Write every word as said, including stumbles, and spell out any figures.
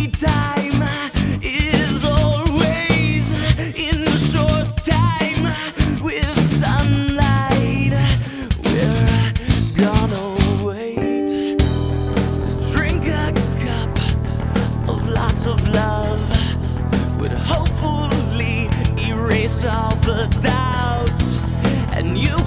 happy time is always in a short time. With sunlight, we're gonna wait to drink a cup of lots of love, would hopefully erase all the doubts, and you